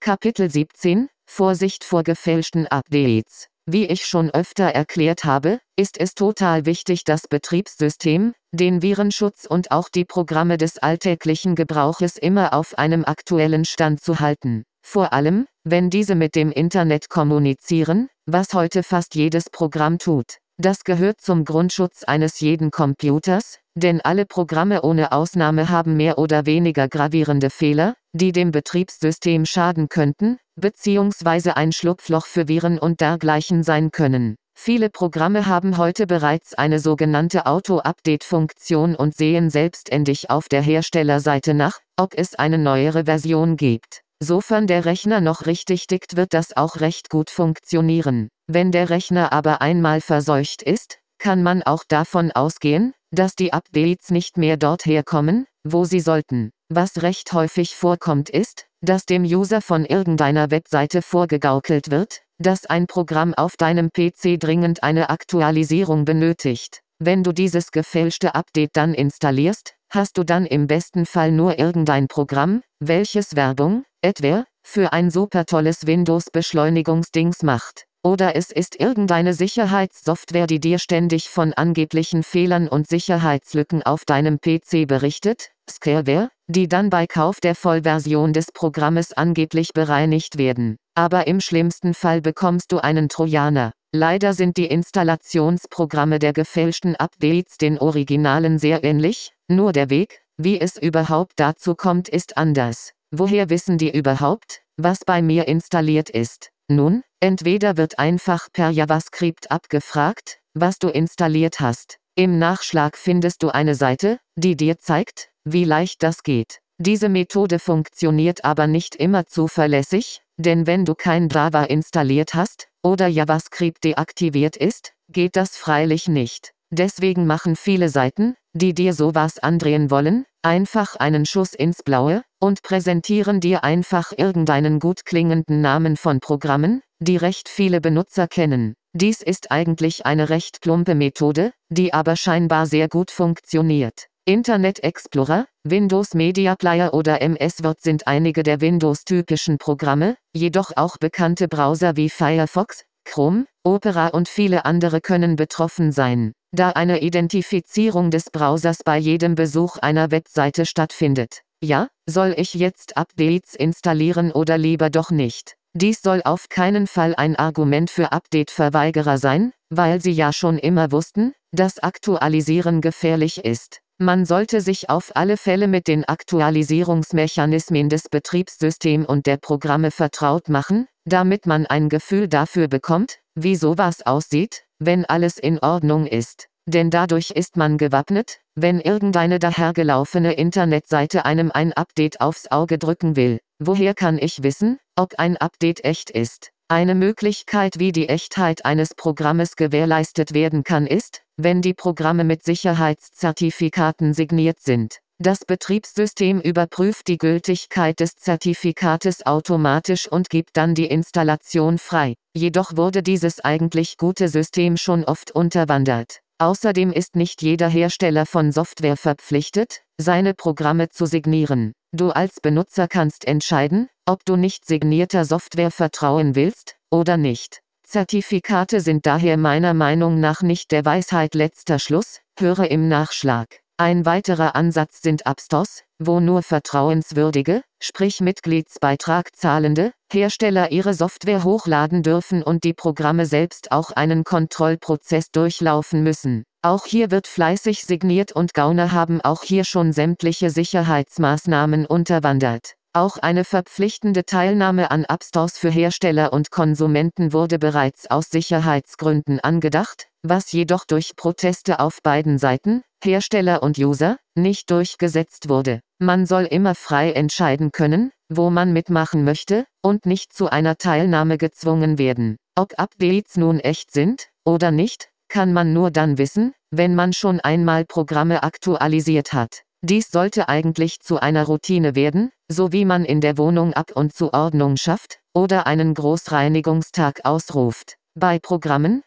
Kapitel 17 – Vorsicht vor gefälschten Updates. Wie ich schon öfter erklärt habe, ist es total wichtig, das Betriebssystem, den Virenschutz und auch die Programme des alltäglichen Gebrauches immer auf einem aktuellen Stand zu halten. Vor allem, wenn diese mit dem Internet kommunizieren, was heute fast jedes Programm tut. Das gehört zum Grundschutz eines jeden Computers, denn alle Programme ohne Ausnahme haben mehr oder weniger gravierende Fehler, die dem Betriebssystem schaden könnten, beziehungsweise ein Schlupfloch für Viren und dergleichen sein können. Viele Programme haben heute bereits eine sogenannte Auto-Update-Funktion und sehen selbstständig auf der Herstellerseite nach, ob es eine neuere Version gibt. Sofern der Rechner noch richtig tickt, wird das auch recht gut funktionieren. Wenn der Rechner aber einmal verseucht ist, kann man auch davon ausgehen, dass die Updates nicht mehr dort herkommen, wo sie sollten. Was recht häufig vorkommt ist, dass dem User von irgendeiner Webseite vorgegaukelt wird, dass ein Programm auf deinem PC dringend eine Aktualisierung benötigt. Wenn du dieses gefälschte Update dann installierst, hast du dann im besten Fall nur irgendein Programm, welches Werbung, etwa, für ein super tolles Windows-Beschleunigungsdings macht. Oder es ist irgendeine Sicherheitssoftware, die dir ständig von angeblichen Fehlern und Sicherheitslücken auf deinem PC berichtet, Scareware, die dann bei Kauf der Vollversion des Programmes angeblich bereinigt werden. Aber im schlimmsten Fall bekommst du einen Trojaner. Leider sind die Installationsprogramme der gefälschten Updates den Originalen sehr ähnlich, nur der Weg, wie es überhaupt dazu kommt, ist anders. Woher wissen die überhaupt, was bei mir installiert ist? Nun, entweder wird einfach per JavaScript abgefragt, was du installiert hast. Im Nachschlag findest du eine Seite, die dir zeigt, wie leicht das geht. Diese Methode funktioniert aber nicht immer zuverlässig, denn wenn du kein Java installiert hast, oder JavaScript deaktiviert ist, geht das freilich nicht. Deswegen machen viele Seiten, die dir sowas andrehen wollen, einfach einen Schuss ins Blaue und präsentieren dir einfach irgendeinen gut klingenden Namen von Programmen, die recht viele Benutzer kennen. Dies ist eigentlich eine recht plumpe Methode, die aber scheinbar sehr gut funktioniert. Internet Explorer, Windows Media Player oder MS Word sind einige der Windows-typischen Programme, jedoch auch bekannte Browser wie Firefox, Chrome, Opera und viele andere können betroffen sein, da eine Identifizierung des Browsers bei jedem Besuch einer Webseite stattfindet. Ja, soll ich jetzt Updates installieren oder lieber doch nicht? Dies soll auf keinen Fall ein Argument für Update-Verweigerer sein, weil sie ja schon immer wussten, dass Aktualisieren gefährlich ist. Man sollte sich auf alle Fälle mit den Aktualisierungsmechanismen des Betriebssystems und der Programme vertraut machen, damit man ein Gefühl dafür bekommt, wie sowas aussieht, wenn alles in Ordnung ist. Denn dadurch ist man gewappnet, wenn irgendeine dahergelaufene Internetseite einem ein Update aufs Auge drücken will. Woher kann ich wissen, ob ein Update echt ist? Eine Möglichkeit, wie die Echtheit eines Programmes gewährleistet werden kann, ist, wenn die Programme mit Sicherheitszertifikaten signiert sind. Das Betriebssystem überprüft die Gültigkeit des Zertifikates automatisch und gibt dann die Installation frei. Jedoch wurde dieses eigentlich gute System schon oft unterwandert. Außerdem ist nicht jeder Hersteller von Software verpflichtet, seine Programme zu signieren. Du als Benutzer kannst entscheiden, ob du nicht signierter Software vertrauen willst, oder nicht. Zertifikate sind daher meiner Meinung nach nicht der Weisheit letzter Schluss, höre im Nachschlag. Ein weiterer Ansatz sind Appstores, wo nur vertrauenswürdige, sprich Mitgliedsbeitrag zahlende, Hersteller ihre Software hochladen dürfen und die Programme selbst auch einen Kontrollprozess durchlaufen müssen. Auch hier wird fleißig signiert und Gauner haben auch hier schon sämtliche Sicherheitsmaßnahmen unterwandert. Auch eine verpflichtende Teilnahme an Appstores für Hersteller und Konsumenten wurde bereits aus Sicherheitsgründen angedacht, was jedoch durch Proteste auf beiden Seiten, Hersteller und User, nicht durchgesetzt wurde. Man soll immer frei entscheiden können, wo man mitmachen möchte, und nicht zu einer Teilnahme gezwungen werden. Ob Updates nun echt sind, oder nicht, kann man nur dann wissen, wenn man schon einmal Programme aktualisiert hat. Dies sollte eigentlich zu einer Routine werden, so wie man in der Wohnung ab und zu Ordnung schafft, oder einen Großreinigungstag ausruft. Bei Programmen,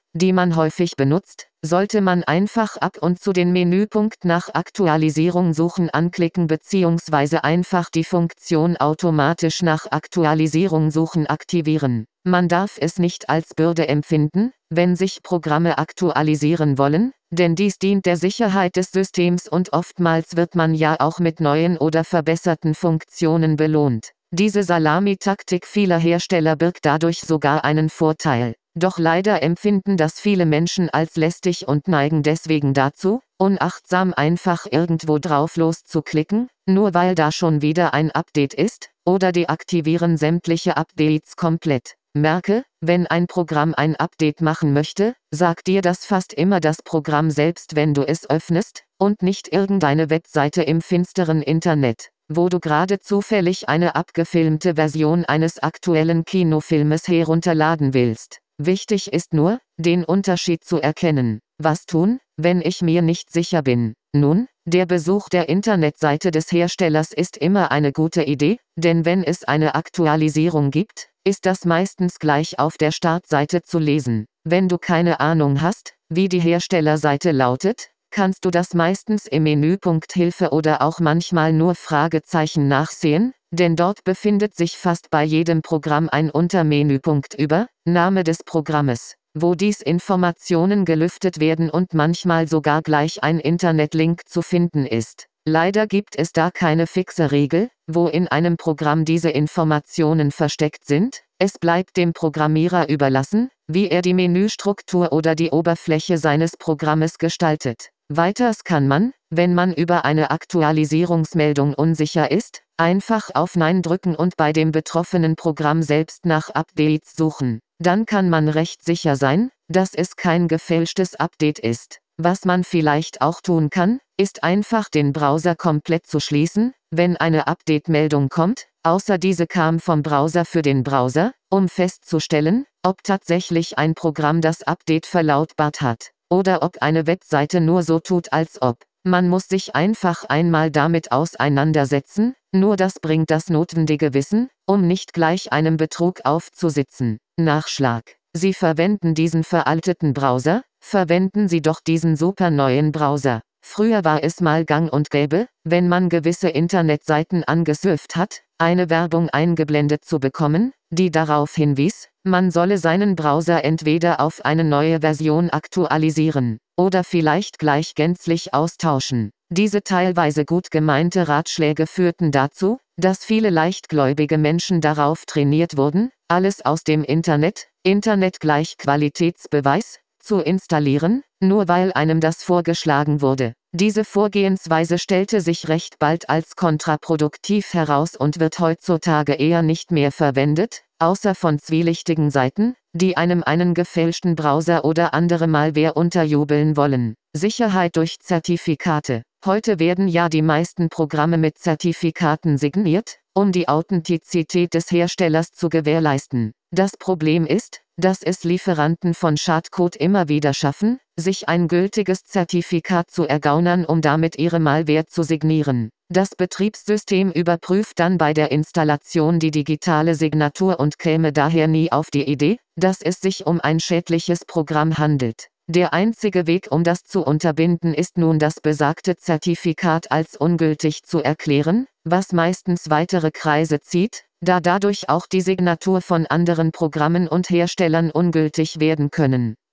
die man häufig benutzt, sollte man einfach ab und zu den Menüpunkt nach Aktualisierung suchen anklicken bzw. einfach die Funktion automatisch nach Aktualisierung suchen aktivieren. Man darf es nicht als Bürde empfinden, wenn sich Programme aktualisieren wollen, denn dies dient der Sicherheit des Systems und oftmals wird man ja auch mit neuen oder verbesserten Funktionen belohnt. Diese Salamitaktik vieler Hersteller birgt dadurch sogar einen Vorteil. Doch leider empfinden das viele Menschen als lästig und neigen deswegen dazu, unachtsam einfach irgendwo drauf loszuklicken, nur weil da schon wieder ein Update ist, oder deaktivieren sämtliche Updates komplett. Merke, wenn ein Programm ein Update machen möchte, sagt dir das fast immer das Programm selbst, wenn du es öffnest, und nicht irgendeine Webseite im finsteren Internet, wo du gerade zufällig eine abgefilmte Version eines aktuellen Kinofilmes herunterladen willst. Wichtig ist nur, den Unterschied zu erkennen. Was tun, wenn ich mir nicht sicher bin? Nun, der Besuch der Internetseite des Herstellers ist immer eine gute Idee, denn wenn es eine Aktualisierung gibt, ist das meistens gleich auf der Startseite zu lesen. Wenn du keine Ahnung hast, wie die Herstellerseite lautet, kannst du das meistens im Menüpunkt Hilfe oder auch manchmal nur Fragezeichen nachsehen, denn dort befindet sich fast bei jedem Programm ein Untermenüpunkt über Name des Programmes, wo dies Informationen gelüftet werden und manchmal sogar gleich ein Internetlink zu finden ist. Leider gibt es da keine fixe Regel, wo in einem Programm diese Informationen versteckt sind. Es bleibt dem Programmierer überlassen, wie er die Menüstruktur oder die Oberfläche seines Programmes gestaltet. Weiters kann man, wenn man über eine Aktualisierungsmeldung unsicher ist, einfach auf Nein drücken und bei dem betroffenen Programm selbst nach Updates suchen. Dann kann man recht sicher sein, dass es kein gefälschtes Update ist. Was man vielleicht auch tun kann, ist einfach den Browser komplett zu schließen, wenn eine Update-Meldung kommt, außer diese kam vom Browser für den Browser, um festzustellen, ob tatsächlich ein Programm das Update verlautbart hat, oder ob eine Webseite nur so tut, als ob. Man muss sich einfach einmal damit auseinandersetzen, nur das bringt das notwendige Wissen, um nicht gleich einem Betrug aufzusitzen. Nachschlag: Sie verwenden diesen veralteten Browser, verwenden Sie doch diesen super neuen Browser. Früher war es mal gang und gäbe, wenn man gewisse Internetseiten angesurft hat, eine Werbung eingeblendet zu bekommen, die darauf hinwies, man solle seinen Browser entweder auf eine neue Version aktualisieren, oder vielleicht gleich gänzlich austauschen. Diese teilweise gut gemeinte Ratschläge führten dazu, dass viele leichtgläubige Menschen darauf trainiert wurden, alles aus dem Internet gleich Qualitätsbeweis, zu installieren, nur weil einem das vorgeschlagen wurde. Diese Vorgehensweise stellte sich recht bald als kontraproduktiv heraus und wird heutzutage eher nicht mehr verwendet, außer von zwielichtigen Seiten, die einem einen gefälschten Browser oder andere Malware unterjubeln wollen. Sicherheit durch Zertifikate. Heute werden ja die meisten Programme mit Zertifikaten signiert, um die Authentizität des Herstellers zu gewährleisten. Das Problem ist, dass es Lieferanten von Schadcode immer wieder schaffen, sich ein gültiges Zertifikat zu ergaunern, um damit ihre Malware zu signieren. Das Betriebssystem überprüft dann bei der Installation die digitale Signatur und käme daher nie auf die Idee, dass es sich um ein schädliches Programm handelt. Der einzige Weg, um das zu unterbinden, ist nun das besagte Zertifikat als ungültig zu erklären, was meistens weitere Kreise zieht, da dadurch auch die Signatur von anderen Programmen und Herstellern ungültig werden können.